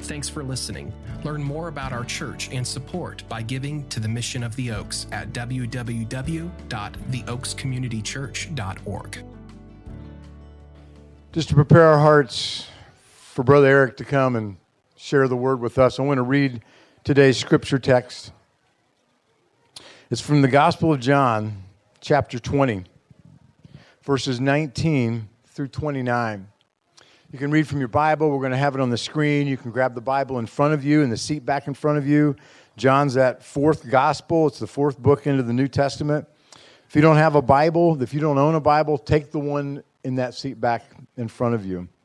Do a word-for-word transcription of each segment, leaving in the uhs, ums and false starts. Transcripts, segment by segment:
Thanks for listening. Learn more about our church and support by giving to the Mission of the Oaks at w w w dot the oaks community church dot org. Just to prepare our hearts for Brother Eric to come and share the word with us, I want to read today's scripture text. It's from the Gospel of John, chapter twenty, verses nineteen through twenty-nine. You can read from your Bible. We're going to have it on the screen. You can grab the Bible in front of you and the seat back in front of you. John's that fourth gospel. It's the fourth book into the New Testament. If you don't have a Bible, if you don't own a Bible, take the one in that seat back in front of you.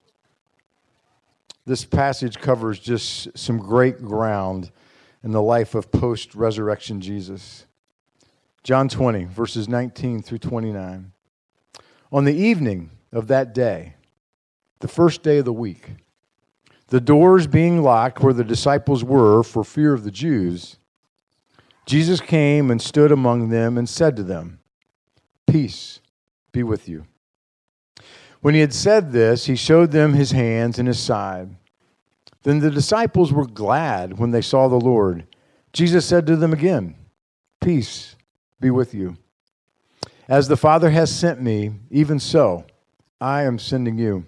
This passage covers just some great ground in the life of post-resurrection Jesus. John twenty, verses nineteen through twenty-nine. On the evening of that day, the first day of the week, the doors being locked where the disciples were for fear of the Jews, Jesus came and stood among them and said to them, "Peace be with you." When he had said this, he showed them his hands and his side. Then the disciples were glad when they saw the Lord. Jesus said to them again, "Peace be with you. As the Father has sent me, even so I am sending you."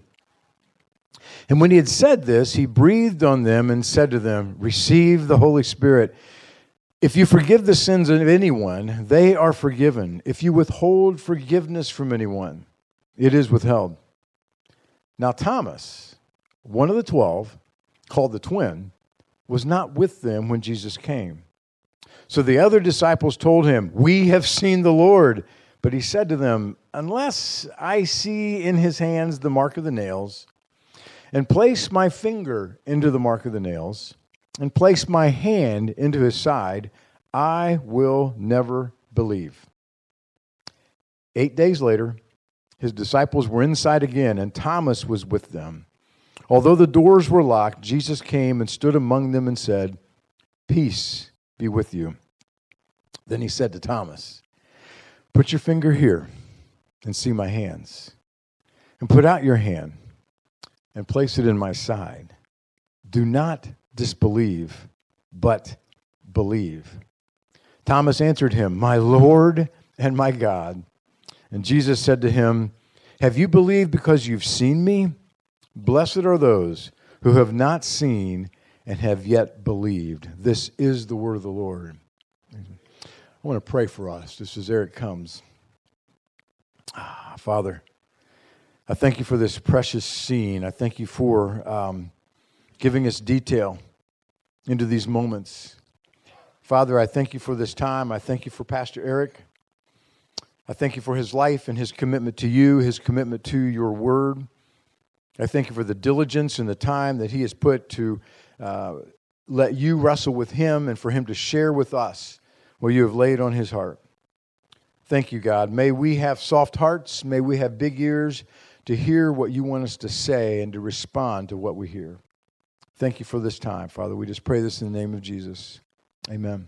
And when he had said this, he breathed on them and said to them, "Receive the Holy Spirit. If you forgive the sins of anyone, they are forgiven. If you withhold forgiveness from anyone, it is withheld." Now Thomas, one of the twelve, called the twin, was not with them when Jesus came. So the other disciples told him, "We have seen the Lord." But he said to them, "Unless I see in his hands the mark of the nails, and place my finger into the mark of the nails, and place my hand into his side, I will never believe." Eight days later, his disciples were inside again, and Thomas was with them. Although the doors were locked, Jesus came and stood among them and said, "Peace be with you." Then he said to Thomas, "Put your finger here and see my hands, and put out your hand and place it in my side. Do not disbelieve, but believe." Thomas answered him, "My Lord and my God." And Jesus said to him, "Have you believed because you've seen me? Blessed are those who have not seen and have yet believed." This is the word of the Lord. I want to pray for us just as Eric comes. Ah, Father, I thank you for this precious scene. I thank you for um, giving us detail into these moments. Father, I thank you for this time. I thank you for Pastor Eric. I thank you for his life and his commitment to you, his commitment to your word. I thank you for the diligence and the time that he has put to uh, let you wrestle with him and for him to share with us what you have laid on his heart. Thank you, God. May we have soft hearts. May we have big ears to hear what you want us to say and to respond to what we hear. Thank you for this time, Father. We just pray this in the name of Jesus. Amen.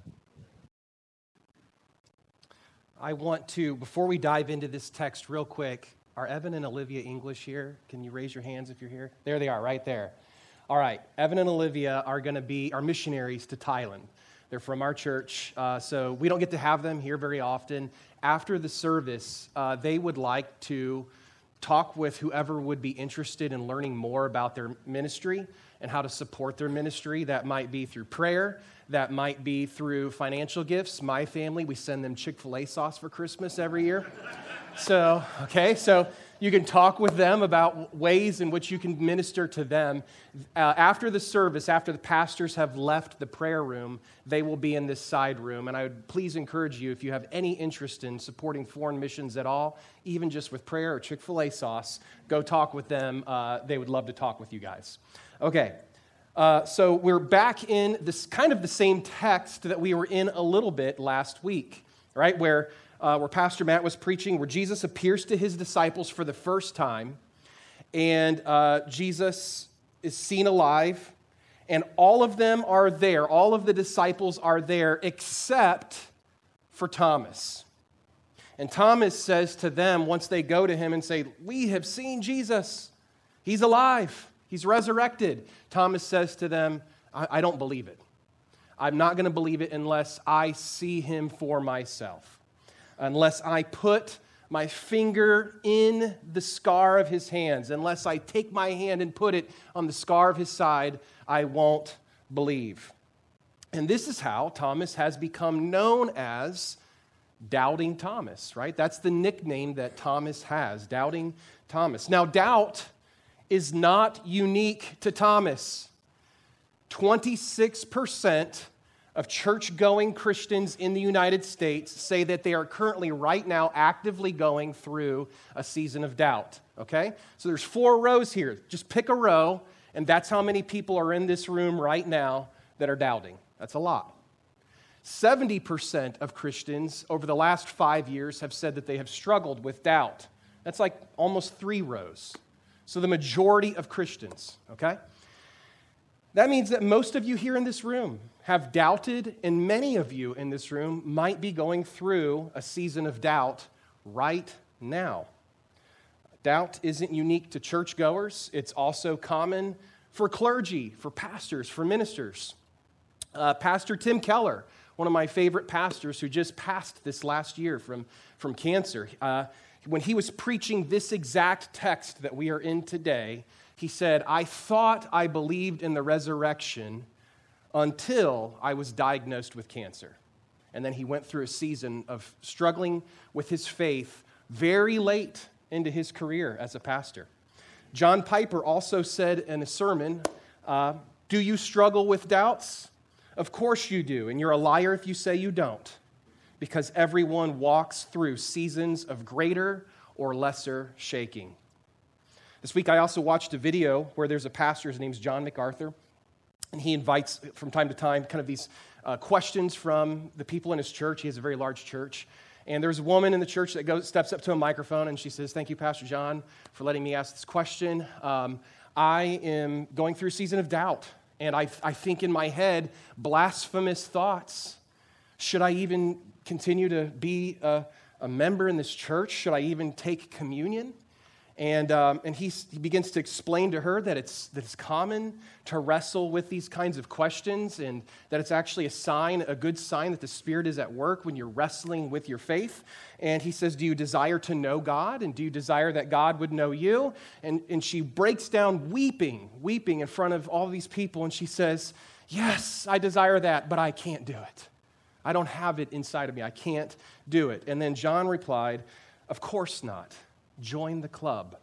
I want to, before we dive into this text real quick, are Evan and Olivia English here? Can you raise your hands if you're here? There they are, right there. All right, Evan and Olivia are going to be our missionaries to Thailand. They're from our church, uh, so we don't get to have them here very often. After the service, uh, they would like to talk with whoever would be interested in learning more about their ministry and how to support their ministry. That might be through prayer. That might be through financial gifts. My family, we send them Chick-fil-A sauce for Christmas every year. So, okay, so you can talk with them about ways in which you can minister to them. Uh, after the service, after the pastors have left the prayer room, they will be in this side room. And I would please encourage you, if you have any interest in supporting foreign missions at all, even just with prayer or Chick-fil-A sauce, go talk with them. Uh, they would love to talk with you guys. Okay, uh, so we're back in this kind of the same text that we were in a little bit last week, right, where Uh, where Pastor Matt was preaching, where Jesus appears to his disciples for the first time, and uh, Jesus is seen alive, and all of them are there. All of the disciples are there except for Thomas. And Thomas says to them, once they go to him and say, "We have seen Jesus. He's alive. He's resurrected." Thomas says to them, I, I don't believe it. I'm not going to believe it unless I see him for myself, unless I put my finger in the scar of his hands, unless I take my hand and put it on the scar of his side, I won't believe. And this is how Thomas has become known as Doubting Thomas, right? That's the nickname that Thomas has, Doubting Thomas. Now, doubt is not unique to Thomas. twenty-six percent of church-going Christians in the United States say that they are currently, right now, actively going through a season of doubt, okay? So there's four rows here. Just pick a row, and that's how many people are in this room right now that are doubting. That's a lot. seventy percent of Christians over the last five years have said that they have struggled with doubt. That's like almost three rows. So the majority of Christians, okay? That means that most of you here in this room have doubted, and many of you in this room might be going through a season of doubt right now. Doubt isn't unique to churchgoers. It's also common for clergy, for pastors, for ministers. Uh, Pastor Tim Keller, one of my favorite pastors who just passed this last year from, from cancer, uh, when he was preaching this exact text that we are in today, he said, I thought I believed in the resurrection until I was diagnosed with cancer. And then he went through a season of struggling with his faith very late into his career as a pastor. John Piper also said in a sermon, uh, do you struggle with doubts? Of course you do, and you're a liar if you say you don't, because everyone walks through seasons of greater or lesser shaking. This week I also watched a video where there's a pastor, his name's John MacArthur, and he invites from time to time kind of these uh, questions from the people in his church. He has a very large church. And there's a woman in the church that goes, steps up to a microphone and she says, thank you, Pastor John, for letting me ask this question. Um, I am going through a season of doubt. And I, I think in my head, blasphemous thoughts. Should I even continue to be a, a member in this church? Should I even take communion? And um, and he, he begins to explain to her that it's that it's common to wrestle with these kinds of questions, and that it's actually a sign, a good sign that the Spirit is at work when you're wrestling with your faith. And he says, do you desire to know God? And do you desire that God would know you? And, and she breaks down weeping, weeping in front of all these people. And she says, yes, I desire that, but I can't do it. I don't have it inside of me. I can't do it. And then John replied, of course not. Join the club.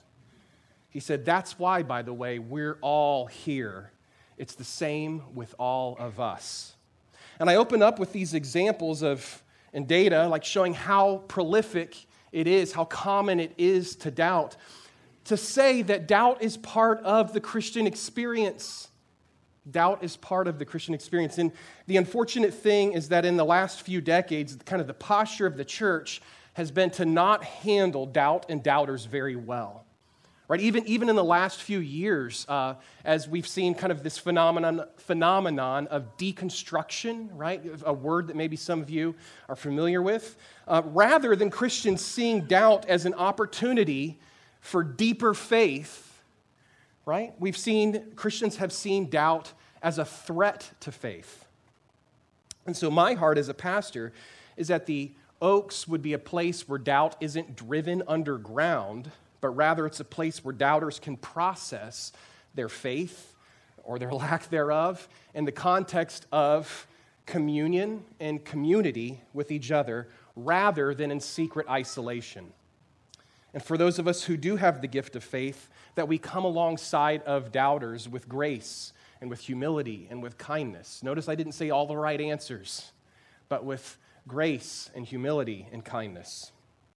He said, that's why, by the way, we're all here. It's the same with all of us. And I open up with these examples of, and data, like showing how prolific it is, how common it is to doubt, to say that doubt is part of the Christian experience. Doubt is part of the Christian experience. And the unfortunate thing is that in the last few decades, kind of the posture of the church has been to not handle doubt and doubters very well, right? Even, even in the last few years, uh, as we've seen kind of this phenomenon, phenomenon of deconstruction, right? A word that maybe some of you are familiar with. Uh, rather than Christians seeing doubt as an opportunity for deeper faith, right? We've seen, Christians have seen doubt as a threat to faith. And so my heart as a pastor is that the Oaks would be a place where doubt isn't driven underground, but rather it's a place where doubters can process their faith or their lack thereof in the context of communion and community with each other rather than in secret isolation. And for those of us who do have the gift of faith, that we come alongside of doubters with grace and with humility and with kindness. Notice I didn't say all the right answers, but with grace and humility and kindness.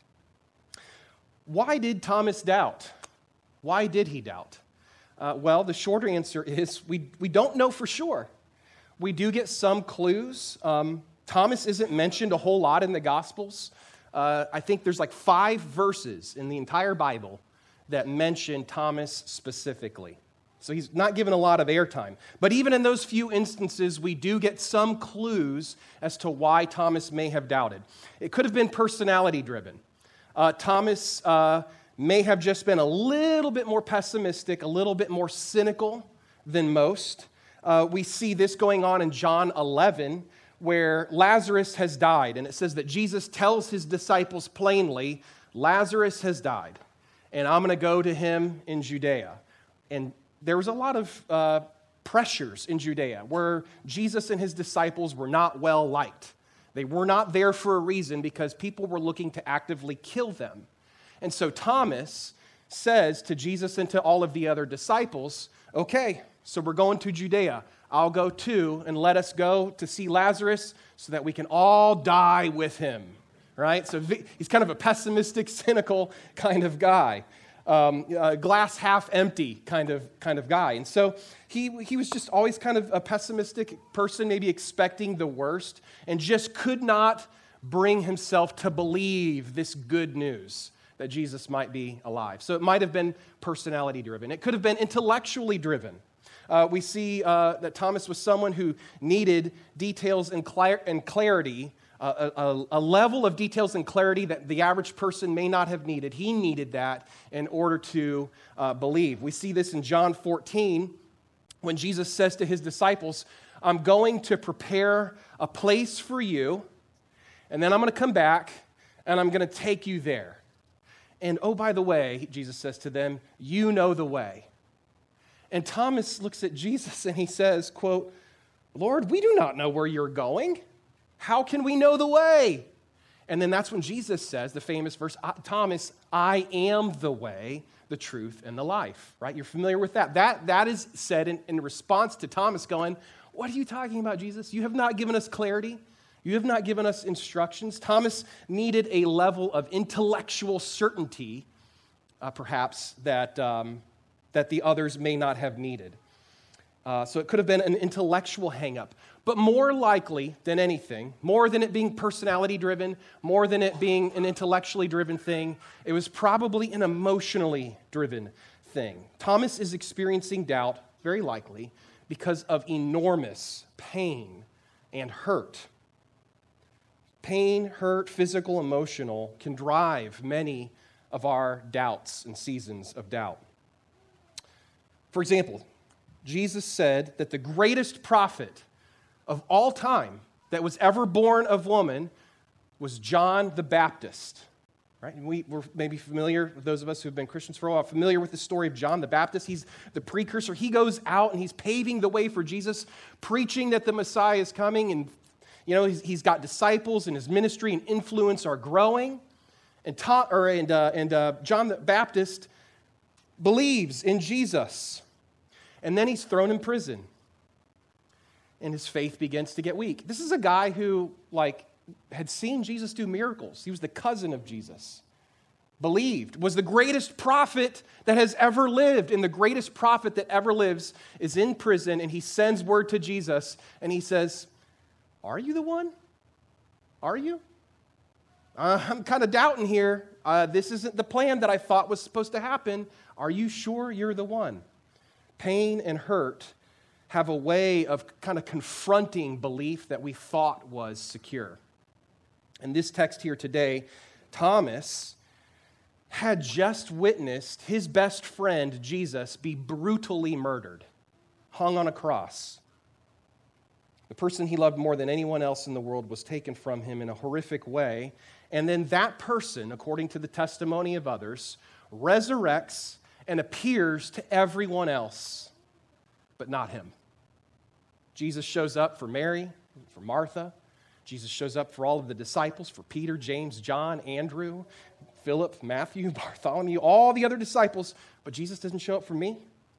Why did Thomas doubt? Why did he doubt? Uh, well, the shorter answer is we, we don't know for sure. We do get some clues. Um, Thomas isn't mentioned a whole lot in the Gospels. Uh, I think there's like five verses in the entire Bible that mention Thomas specifically. So he's not given a lot of airtime. But even in those few instances, we do get some clues as to why Thomas may have doubted. It could have been personality driven. Uh, Thomas uh, may have just been a little bit more pessimistic, a little bit more cynical than most. uh, we see this going on in John eleven, where Lazarus has died. And it says that Jesus tells his disciples plainly, Lazarus has died, and I'm going to go to him in Judea. And there was a lot of uh, pressures in Judea where Jesus and his disciples were not well liked. They were not there for a reason because people were looking to actively kill them. And so Thomas says to Jesus and to all of the other disciples, okay, so we're going to Judea. I'll go too, and let us go to see Lazarus so that we can all die with him, right? So he's kind of a pessimistic, cynical kind of guy, um, a glass half empty kind of kind of guy. And so he he was just always kind of a pessimistic person, maybe expecting the worst, and just could not bring himself to believe this good news that Jesus might be alive. So it might have been personality driven. It could have been intellectually driven. Uh, we see uh, that Thomas was someone who needed details and, clar- and clarity, uh, a, a level of details and clarity that the average person may not have needed. He needed that in order to uh, believe. We see this in John fourteen when Jesus says to his disciples, I'm going to prepare a place for you, and then I'm going to come back, and I'm going to take you there. And oh, by the way, Jesus says to them, you know the way. And Thomas looks at Jesus and he says, quote, Lord, we do not know where you're going. How can we know the way? And then that's when Jesus says, the famous verse, Thomas, I am the way, the truth, and the life, right? You're familiar with that. That, that is said in, in response to Thomas going, what are you talking about, Jesus? You have not given us clarity. You have not given us instructions. Thomas needed a level of intellectual certainty, uh, perhaps, that... Um, that the others may not have needed. Uh, so it could have been an intellectual hang-up. But more likely than anything, more than it being personality-driven, more than it being an intellectually driven thing, it was probably an emotionally driven thing. Thomas is experiencing doubt, very likely, because of enormous pain and hurt. Pain, hurt, physical, emotional, can drive many of our doubts and seasons of doubt. For example, Jesus said that the greatest prophet of all time that was ever born of woman was John the Baptist. Right? And we, we're maybe familiar, those of us who have been Christians for a while, familiar with the story of John the Baptist. He's the precursor. He goes out and he's paving the way for Jesus, preaching that the Messiah is coming. And, you know, he's, he's got disciples and his ministry and influence are growing. And, ta- or, and, uh, and uh, John the Baptist believes in Jesus. And then he's thrown in prison. And his faith begins to get weak. This is a guy who, like, had seen Jesus do miracles. He was the cousin of Jesus. Believed, was the greatest prophet that has ever lived. And the greatest prophet that ever lives is in prison, and he sends word to Jesus, and he says, are you the one? Are you? Uh, I'm kind of doubting here. Uh, this isn't the plan that I thought was supposed to happen. Are you sure you're the one? Pain and hurt have a way of kind of confronting belief that we thought was secure. In this text here today, Thomas had just witnessed his best friend, Jesus, be brutally murdered, hung on a cross. The person he loved more than anyone else in the world was taken from him in a horrific way. And then that person, according to the testimony of others, resurrects and appears to everyone else, but not him. Jesus shows up for Mary, for Martha. Jesus shows up for all of the disciples, for Peter, James, John, Andrew, Philip, Matthew, Bartholomew, all the other disciples, but Jesus doesn't show up for me.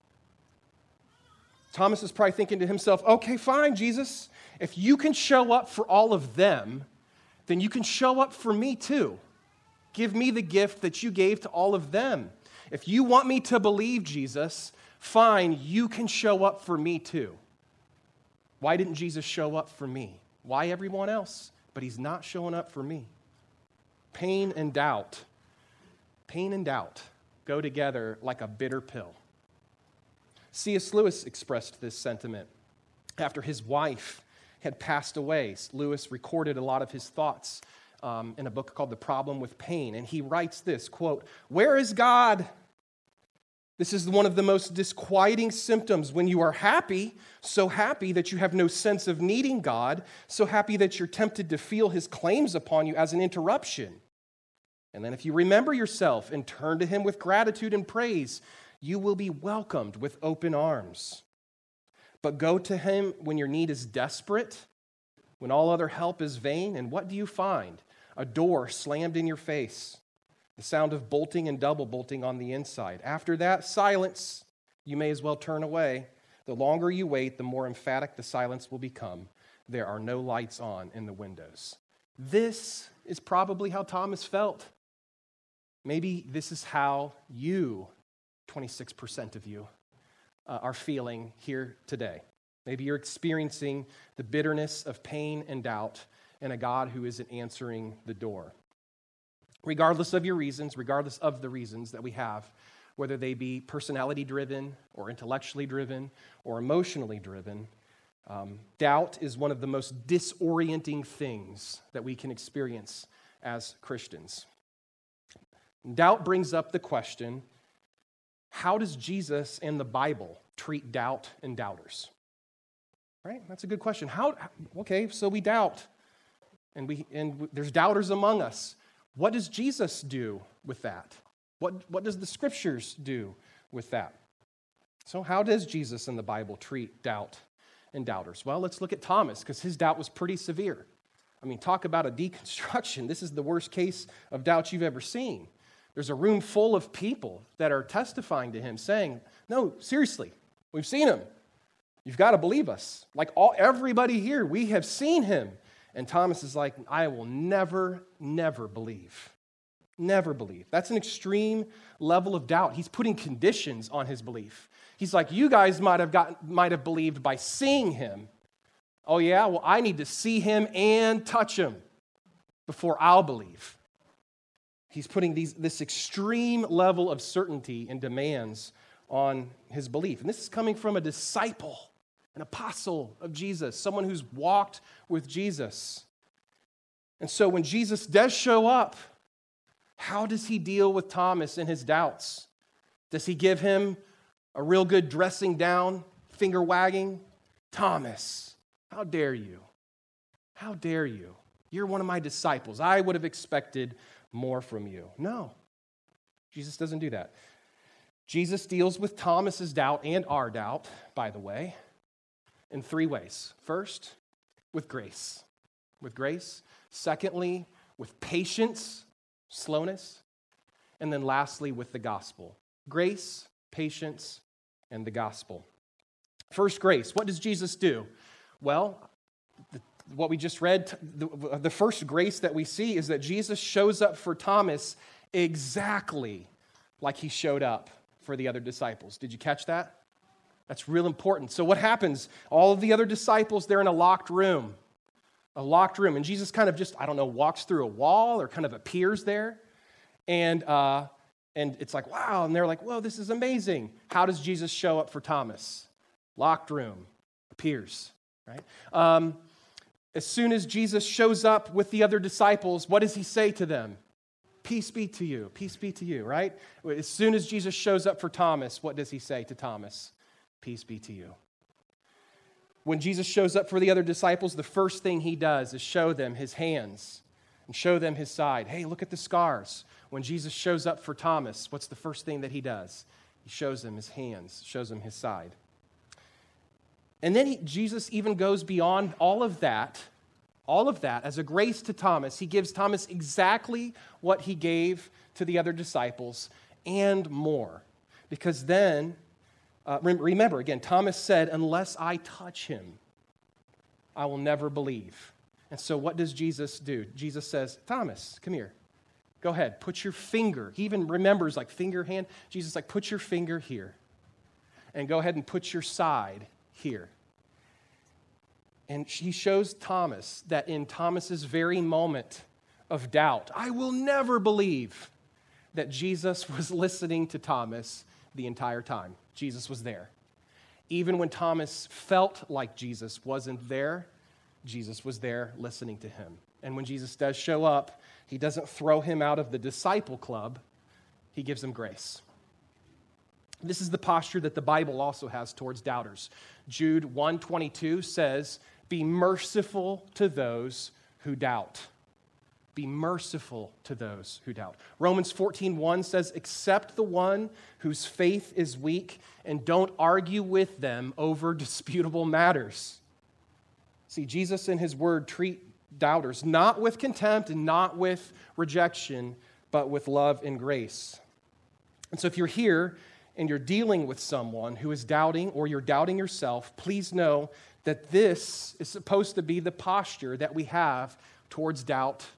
Thomas is probably thinking to himself, okay, fine, Jesus. If you can show up for all of them, then you can show up for me too. Give me the gift that you gave to all of them. If you want me to believe, Jesus, fine, you can show up for me too. Why didn't Jesus show up for me? Why everyone else? But he's not showing up for me. Pain and doubt. Pain and doubt go together like a bitter pill. C S Lewis expressed this sentiment after his wife had passed away. Lewis recorded a lot of his thoughts um, in a book called The Problem with Pain, and he writes this, quote, "Where is God? This is one of the most disquieting symptoms when you are happy, so happy that you have no sense of needing God, so happy that you're tempted to feel his claims upon you as an interruption. And then if you remember yourself and turn to him with gratitude and praise, you will be welcomed with open arms. But go to him when your need is desperate, when all other help is vain, and what do you find? A door slammed in your face. The sound of bolting and double bolting on the inside. After that, silence. You may as well turn away. The longer you wait, the more emphatic the silence will become. There are no lights on in the windows. This is probably how Thomas felt. Maybe this is how you, twenty-six percent of you, uh, are feeling here today. Maybe you're experiencing the bitterness of pain and doubt and a God who isn't answering the door. Regardless of your reasons, regardless of the reasons that we have, whether they be personality-driven or intellectually driven or emotionally driven, um, doubt is one of the most disorienting things that we can experience as Christians. Doubt brings up the question, how does Jesus and the Bible treat doubt and doubters? Right? That's a good question. How? Okay, so we doubt, and we and there's doubters among us. What does Jesus do with that? What, what does the Scriptures do with that? So how does Jesus and the Bible treat doubt and doubters? Well, let's look at Thomas, because his doubt was pretty severe. I mean, talk about a deconstruction. This is the worst case of doubt you've ever seen. There's a room full of people that are testifying to him, saying, no, seriously, we've seen him. You've got to believe us. Like all everybody here, we have seen him. And Thomas is like, I will never, never believe. Never believe. That's an extreme level of doubt. He's putting conditions on his belief. He's like, you guys might have gotten, might have believed by seeing him. Oh yeah, well, I need to see him and touch him before I'll believe. He's putting these, this extreme level of certainty and demands on his belief. And this is coming from a disciple, an apostle of Jesus, someone who's walked with Jesus. And so when Jesus does show up, how does he deal with Thomas and his doubts? Does he give him a real good dressing down, finger wagging? Thomas, how dare you? How dare you? You're one of my disciples. I would have expected more from you. No, Jesus doesn't do that. Jesus deals with Thomas's doubt and our doubt, by the way, in three ways. First, with grace. With grace. Secondly, with patience, slowness. And then lastly, with the gospel. Grace, patience, and the gospel. First, grace. What does Jesus do? Well, the, what we just read, the, the first grace that we see is that Jesus shows up for Thomas exactly like he showed up for the other disciples. Did you catch that? That's real important. So what happens? All of the other disciples, they're in a locked room. A locked room. And Jesus kind of just, I don't know, walks through a wall or kind of appears there. And uh, and it's like, wow. And they're like, whoa, this is amazing. How does Jesus show up for Thomas? Locked room. Appears. Right? Um, as soon as Jesus shows up with the other disciples, what does he say to them? Peace be to you. Peace be to you, right? As soon as Jesus shows up for Thomas, what does he say to Thomas? Peace be to you. When Jesus shows up for the other disciples, the first thing he does is show them his hands and show them his side. Hey, look at the scars. When Jesus shows up for Thomas, what's the first thing that he does? He shows them his hands, shows them his side. And then he, Jesus even goes beyond all of that, all of that as a grace to Thomas. He gives Thomas exactly what he gave to the other disciples and more. Because then, uh, remember, again, Thomas said, unless I touch him, I will never believe. And so what does Jesus do? Jesus says, Thomas, come here. Go ahead, put your finger. He even remembers like finger, hand. Jesus like, put your finger here. And go ahead and put your side here. And he shows Thomas that in Thomas's very moment of doubt, I will never believe, that Jesus was listening to Thomas the entire time. Jesus was there. Even when Thomas felt like Jesus wasn't there, Jesus was there listening to him. And when Jesus does show up, he doesn't throw him out of the disciple club. He gives him grace. This is the posture that the Bible also has towards doubters. Jude one twenty-two says, "Be merciful to those who doubt." Be merciful to those who doubt. Romans fourteen one says, "Accept the one whose faith is weak, and don't argue with them over disputable matters." See, Jesus in his word treat doubters not with contempt and not with rejection, but with love and grace. And so if you're here and you're dealing with someone who is doubting, or you're doubting yourself, please know that this is supposed to be the posture that we have towards doubt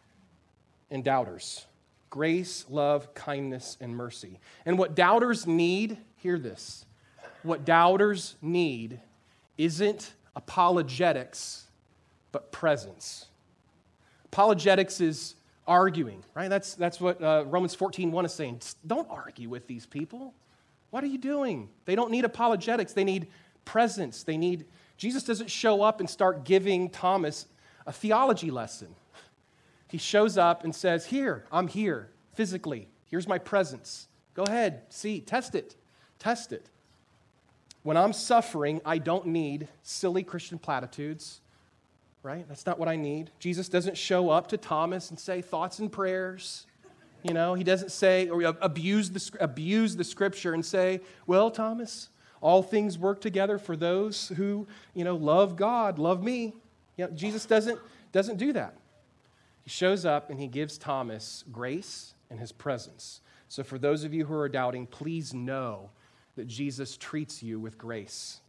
and doubters. Grace, love, kindness, and mercy. And what doubters need, hear this, what doubters need isn't apologetics, but presence. Apologetics is arguing, right? That's, that's what uh, Romans fourteen one is saying. Don't argue with these people. What are you doing? They don't need apologetics. They need presence. They need, Jesus doesn't show up and start giving Thomas a theology lesson. He shows up and says, here, I'm here, physically. Here's my presence. Go ahead, see, test it, test it. When I'm suffering, I don't need silly Christian platitudes, right? That's not what I need. Jesus doesn't show up to Thomas and say thoughts and prayers. You know, he doesn't say, or abuse the, abuse the scripture and say, well, Thomas, all things work together for those who, you know, love God, love me. You know, Jesus doesn't, doesn't do that. He shows up and he gives Thomas grace and his presence. So for those of you who are doubting, please know that Jesus treats you with grace.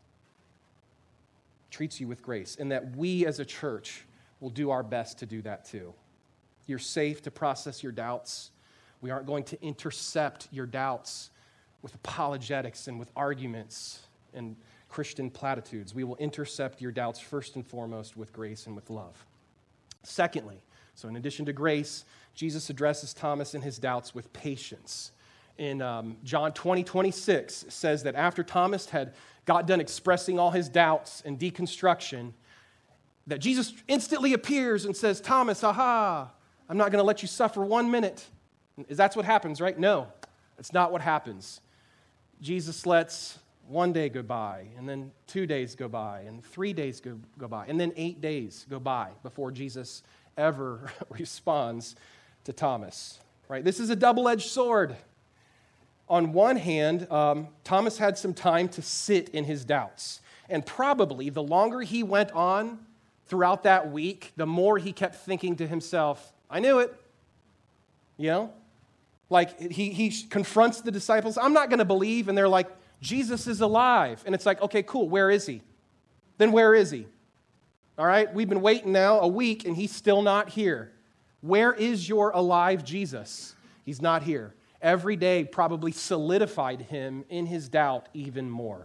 Treats you with grace. And that we as a church will do our best to do that too. You're safe to process your doubts. We aren't going to intercept your doubts with apologetics and with arguments and Christian platitudes. We will intercept your doubts first and foremost with grace and with love. Secondly, so in addition to grace, Jesus addresses Thomas and his doubts with patience. In um, John twenty twenty-six, it says that after Thomas had got done expressing all his doubts and deconstruction, that Jesus instantly appears and says, Thomas, aha, I'm not going to let you suffer one minute. Is that what happens, right? No, that's not what happens. Jesus lets one day go by, and then two days go by, and three days go, go by, and then eight days go by before Jesus ever responds to Thomas, right? This is a double-edged sword. On one hand, um, Thomas had some time to sit in his doubts, and probably the longer he went on throughout that week, the more he kept thinking to himself, I knew it, you know? Like, he, he confronts the disciples, I'm not going to believe, and they're like, Jesus is alive. And it's like, okay, cool, where is he? Then where is he? All right, we've been waiting now a week and he's still not here. Where is your alive Jesus? He's not here. Every day probably solidified him in his doubt even more.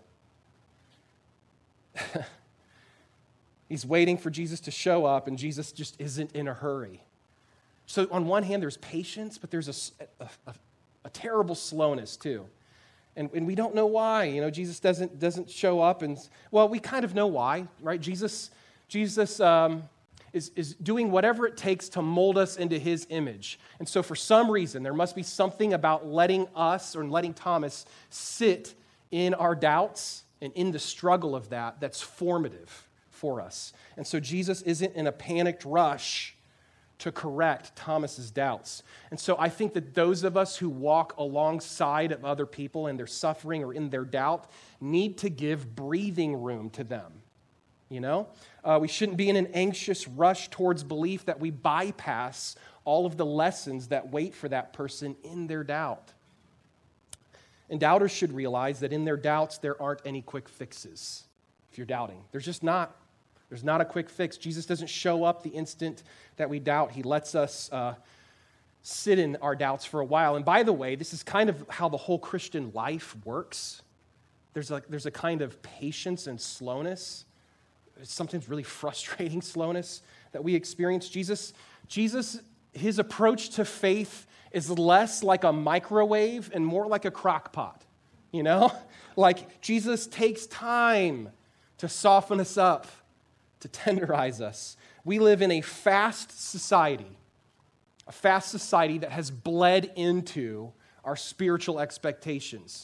He's waiting for Jesus to show up and Jesus just isn't in a hurry. So on one hand, there's patience, but there's a, a, a, a terrible slowness too. And, and we don't know why. You know, Jesus doesn't, doesn't show up and, well, we kind of know why, right? Jesus... Jesus um, is, is doing whatever it takes to mold us into his image. And so for some reason, there must be something about letting us or letting Thomas sit in our doubts and in the struggle of that that's formative for us. And so Jesus isn't in a panicked rush to correct Thomas's doubts. And so I think that those of us who walk alongside of other people in their suffering or in their doubt need to give breathing room to them. You know, uh, we shouldn't be in an anxious rush towards belief that we bypass all of the lessons that wait for that person in their doubt. And doubters should realize that in their doubts, there aren't any quick fixes. If you're doubting, there's just not. There's not a quick fix. Jesus doesn't show up the instant that we doubt. He lets us uh, sit in our doubts for a while. And by the way, this is kind of how the whole Christian life works. There's a, there's a kind of patience and slowness. It's sometimes really frustrating slowness that we experience. Jesus, Jesus, his approach to faith is less like a microwave and more like a crock pot, you know? Like Jesus takes time to soften us up, to tenderize us. We live in a fast society, a fast society that has bled into our spiritual expectations.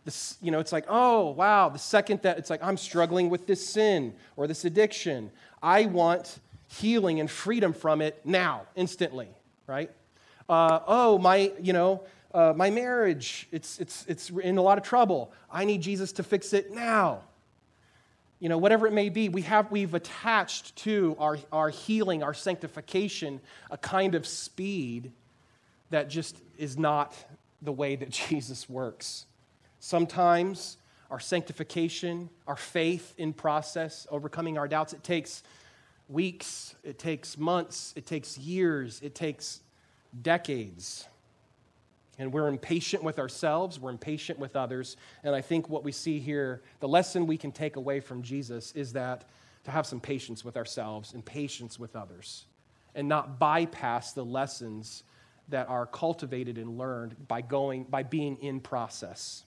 This, you know, it's like, oh, wow, the second that it's like, I'm struggling with this sin or this addiction, I want healing and freedom from it now, instantly, right? Uh, oh, my, you know, uh, my marriage, it's, it's, it's in a lot of trouble. I need Jesus to fix it now. You know, whatever it may be, we have, we've attached to our, our healing, our sanctification, a kind of speed that just is not the way that Jesus works. Sometimes our sanctification, our faith in process, overcoming our doubts, it takes weeks, it takes months, it takes years, it takes decades. And we're impatient with ourselves, we're impatient with others. And I think what we see here, the lesson we can take away from Jesus is that to have some patience with ourselves and patience with others and not bypass the lessons that are cultivated and learned by going, by being in process.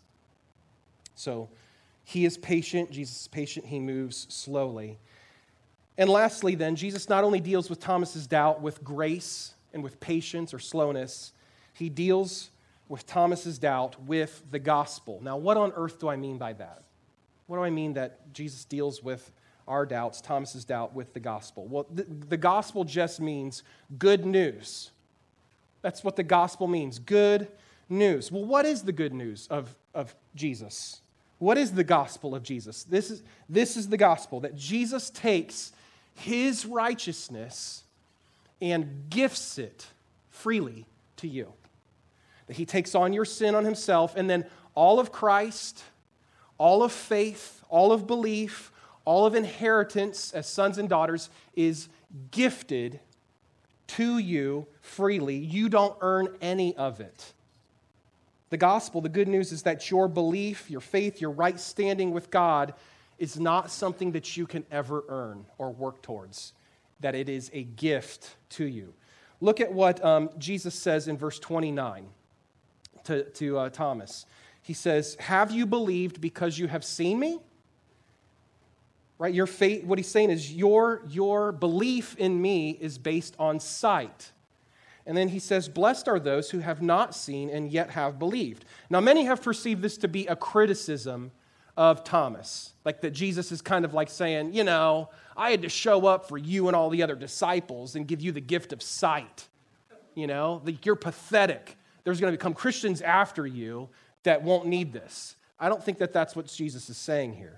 So he is patient, Jesus is patient, he moves slowly. And lastly then, Jesus not only deals with Thomas's doubt with grace and with patience or slowness, he deals with Thomas's doubt with the gospel. Now, what on earth do I mean by that? What do I mean that Jesus deals with our doubts, Thomas's doubt, with the gospel? Well, the, the gospel just means good news. That's what the gospel means, good news. Well, what is the good news of, of Jesus? What is the gospel of Jesus? This is, this is the gospel, that Jesus takes his righteousness and gifts it freely to you. That he takes on your sin on himself, and then all of Christ, all of faith, all of belief, all of inheritance as sons and daughters is gifted to you freely. You don't earn any of it. The gospel, the good news is that your belief, your faith, your right standing with God is not something that you can ever earn or work towards, that it is a gift to you. Look at what um, Jesus says in verse twenty-nine to, to uh, Thomas. He says, have you believed because you have seen me? Right, your faith, what he's saying is your, your belief in me is based on sight. And then he says, blessed are those who have not seen and yet have believed. Now, many have perceived this to be a criticism of Thomas. Like that Jesus is kind of like saying, you know, I had to show up for you and all the other disciples and give you the gift of sight. You know, like you're pathetic. There's going to become Christians after you that won't need this. I don't think that that's what Jesus is saying here.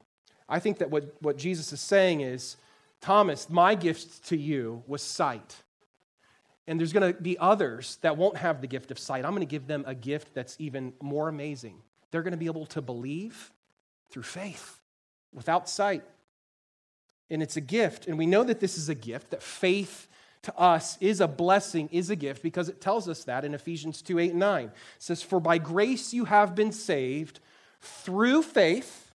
I think that what, what Jesus is saying is, Thomas, my gift to you was sight. And there's going to be others that won't have the gift of sight. I'm going to give them a gift that's even more amazing. They're going to be able to believe through faith without sight. And it's a gift. And we know that this is a gift, that faith to us is a blessing, is a gift, because it tells us that in Ephesians two, eight, and nine. It says, for by grace you have been saved through faith,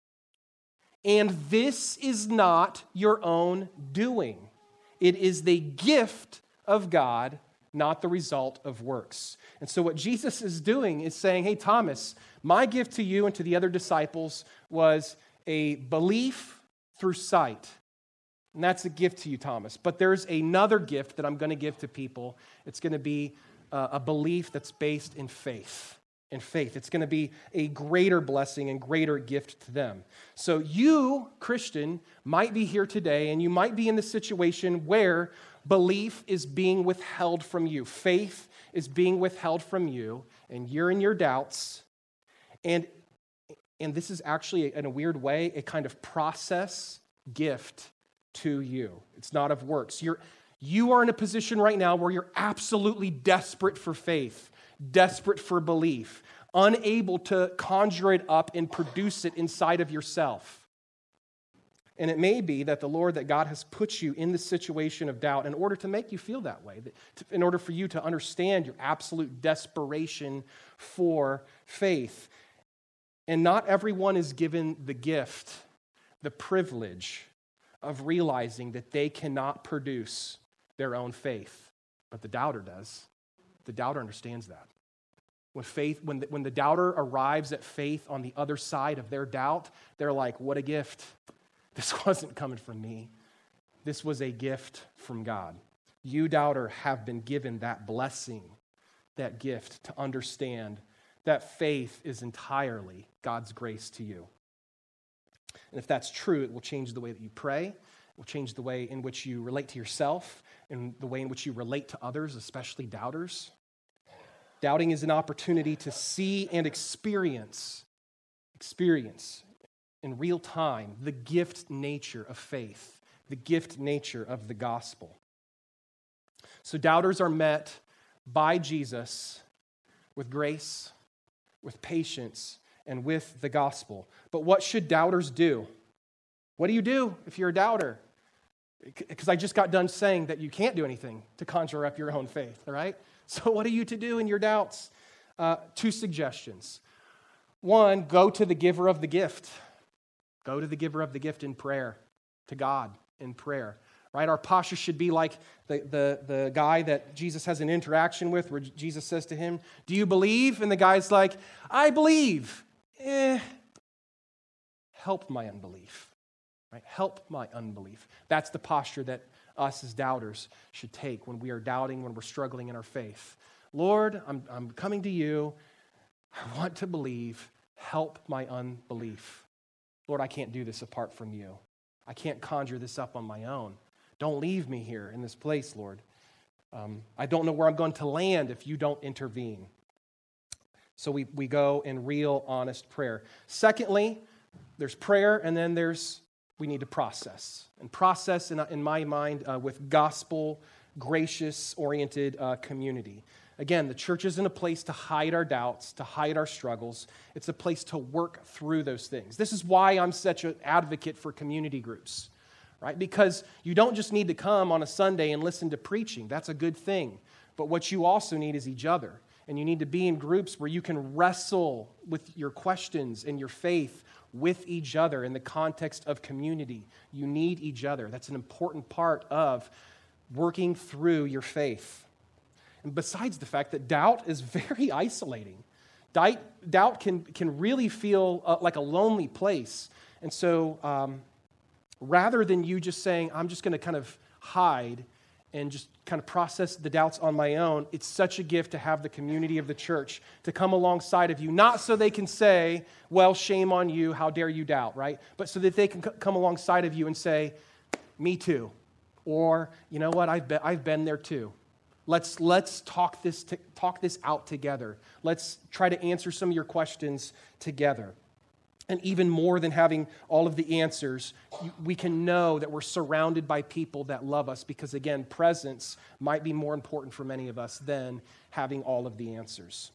and this is not your own doing. It is the gift of God, not the result of works. And so what Jesus is doing is saying, hey, Thomas, my gift to you and to the other disciples was a belief through sight. And that's a gift to you, Thomas. But there's another gift that I'm going to give to people. It's going to be uh, a belief that's based in faith. In faith. It's going to be a greater blessing and greater gift to them. So you, Christian, might be here today, and you might be in the situation where belief is being withheld from you. Faith is being withheld from you, and you're in your doubts. And, and this is actually, in a weird way, a kind of process gift to you. It's not of works. You're, you are in a position right now where you're absolutely desperate for faith, desperate for belief, unable to conjure it up and produce it inside of yourself. And it may be that the Lord, that God has put you in this situation of doubt in order to make you feel that way, in order for you to understand your absolute desperation for faith. And not everyone is given the gift, the privilege of realizing that they cannot produce their own faith. But the doubter does. The doubter understands that. When faith, when the, when the doubter arrives at faith on the other side of their doubt, they're like, what a gift. This wasn't coming from me. This was a gift from God. You, doubter, have been given that blessing, that gift to understand that faith is entirely God's grace to you. And if that's true, it will change the way that you pray, it will change the way in which you relate to yourself, and the way in which you relate to others, especially doubters. Doubting is an opportunity to see and experience, experience in real time the gift nature of faith, the gift nature of the gospel. So doubters are met by Jesus with grace, with patience, and with the gospel. But what should doubters do? What do you do if you're a doubter? Because I just got done saying that you can't do anything to conjure up your own faith, all right? So what are you to do in your doubts? Uh, two suggestions. One, go to the giver of the gift. Go to the giver of the gift in prayer, to God in prayer, right? Our posture should be like the, the, the guy that Jesus has an interaction with, where Jesus says to him, do you believe? And the guy's like, I believe. Eh, help my unbelief. Right? Help my unbelief. That's the posture that us as doubters should take when we are doubting, when we're struggling in our faith. Lord, I'm, I'm coming to you. I want to believe. Help my unbelief. Lord, I can't do this apart from you. I can't conjure this up on my own. Don't leave me here in this place, Lord. Um, I don't know where I'm going to land if you don't intervene. So we, we go in real, honest prayer. Secondly, there's prayer, and then there's we need to process. And process, in, in my mind, uh, with gospel, gracious-oriented uh, community. Again, the church isn't a place to hide our doubts, to hide our struggles. It's a place to work through those things. This is why I'm such an advocate for community groups, right? Because you don't just need to come on a Sunday and listen to preaching. That's a good thing. But what you also need is each other. And you need to be in groups where you can wrestle with your questions and your faith with each other in the context of community. You need each other. That's an important part of working through your faith. And besides the fact that doubt is very isolating. Doubt can, can really feel uh, like a lonely place. And so um, rather than you just saying, I'm just going to kind of hide and just kind of process the doubts on my own, it's such a gift to have the community of the church to come alongside of you, not so they can say, well, shame on you, how dare you doubt, right? But so that they can c- come alongside of you and say, me too. Or, you know what, I've been, I've been there too. Let's, let's talk this, t- talk this out together. Let's try to answer some of your questions together. And even more than having all of the answers, we can know that we're surrounded by people that love us because, again, presence might be more important for many of us than having all of the answers.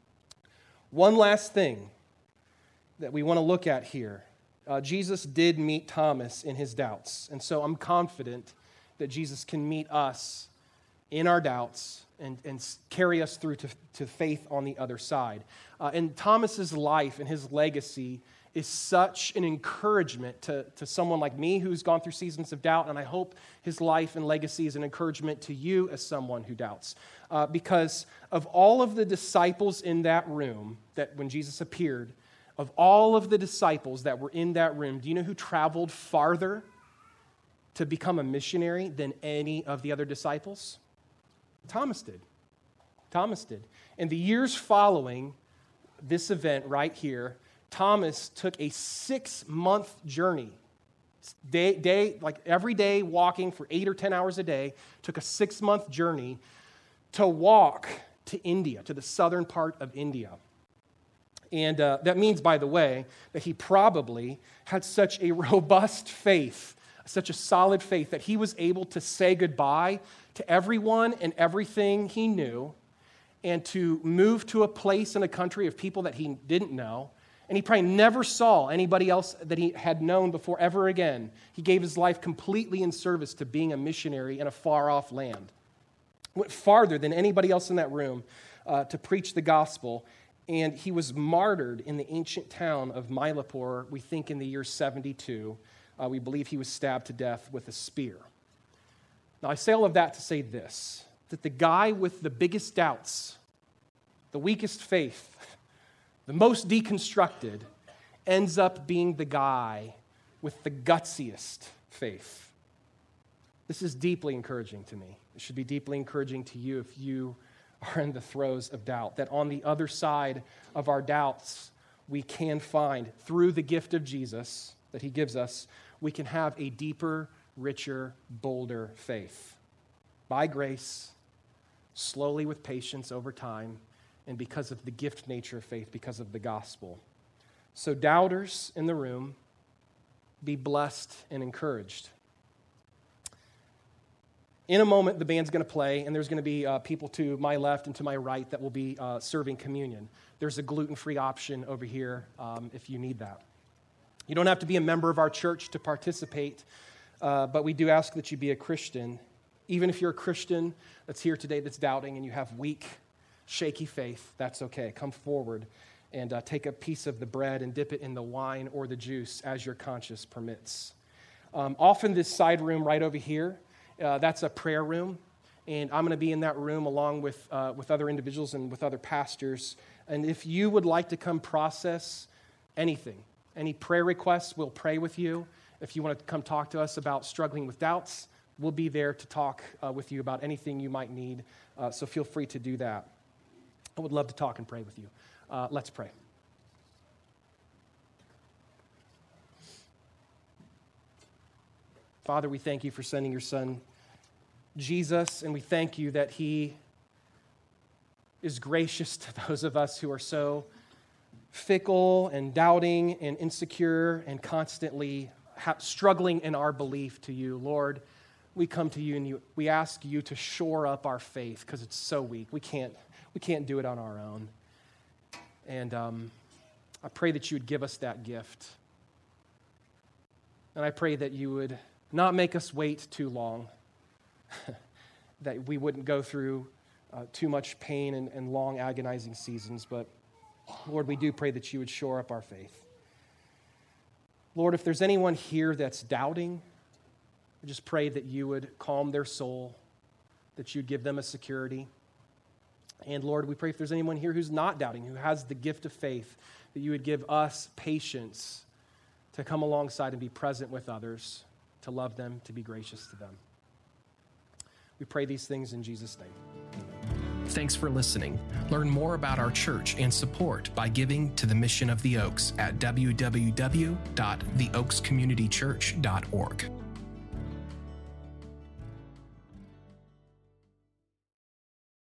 One last thing that we want to look at here. Uh, Jesus did meet Thomas in his doubts. And so I'm confident that Jesus can meet us in our doubts and, and carry us through to, to faith on the other side. Uh, and Thomas's life and his legacy is such an encouragement to, to someone like me who's gone through seasons of doubt, and I hope his life and legacy is an encouragement to you as someone who doubts. Uh, because of all of the disciples in that room, that when Jesus appeared, of all of the disciples that were in that room, do you know who traveled farther to become a missionary than any of the other disciples? Thomas did. Thomas did. In the years following this event right here, Thomas took a six-month journey, day, day, like every day walking for eight or ten hours a day, took a six-month journey to walk to India, to the southern part of India. And uh, that means, by the way, that he probably had such a robust faith, such a solid faith, that he was able to say goodbye to everyone and everything he knew and to move to a place in a country of people that he didn't know. And he probably never saw anybody else that he had known before ever again. He gave his life completely in service to being a missionary in a far-off land. Went farther than anybody else in that room uh, to preach the gospel. And he was martyred in the ancient town of Mylapore, we think in the year seventy-two. Uh, we believe he was stabbed to death with a spear. Now, I say all of that to say this, that the guy with the biggest doubts, the weakest faith, the most deconstructed, ends up being the guy with the gutsiest faith. This is deeply encouraging to me. It should be deeply encouraging to you if you are in the throes of doubt, that on the other side of our doubts, we can find, through the gift of Jesus that he gives us, we can have a deeper, richer, bolder faith. By grace, slowly with patience over time, and because of the gift nature of faith, because of the gospel. So doubters in the room, be blessed and encouraged. In a moment, the band's going to play, and there's going to be uh, people to my left and to my right that will be uh, serving communion. There's a gluten-free option over here um, if you need that. You don't have to be a member of our church to participate, uh, but we do ask that you be a Christian. Even if you're a Christian that's here today that's doubting and you have weak, shaky faith, that's okay. Come forward and uh, take a piece of the bread and dip it in the wine or the juice as your conscience permits. Um, often this side room right over here, uh, that's a prayer room, and I'm going to be in that room along with, uh, with other individuals and with other pastors. And if you would like to come process anything, any prayer requests, we'll pray with you. If you want to come talk to us about struggling with doubts, we'll be there to talk uh, with you about anything you might need, uh, so feel free to do that. I would love to talk and pray with you. Uh, let's pray. Father, we thank you for sending your son, Jesus, and we thank you that he is gracious to those of us who are so fickle and doubting and insecure and constantly ha- struggling in our belief to you. Lord, we come to you and you, we ask you to shore up our faith because it's so weak. We can't, we can't do it on our own. And um, I pray that you would give us that gift. And I pray that you would not make us wait too long, that we wouldn't go through uh, too much pain and, and long agonizing seasons, but Lord, we do pray that you would shore up our faith. Lord, if there's anyone here that's doubting, I just pray that you would calm their soul, that you'd give them a security. And Lord, we pray if there's anyone here who's not doubting, who has the gift of faith, that you would give us patience to come alongside and be present with others, to love them, to be gracious to them. We pray these things in Jesus' name. Amen. Thanks for listening. Learn more about our church and support by giving to the Mission of the Oaks at w w w dot the oaks community church dot org.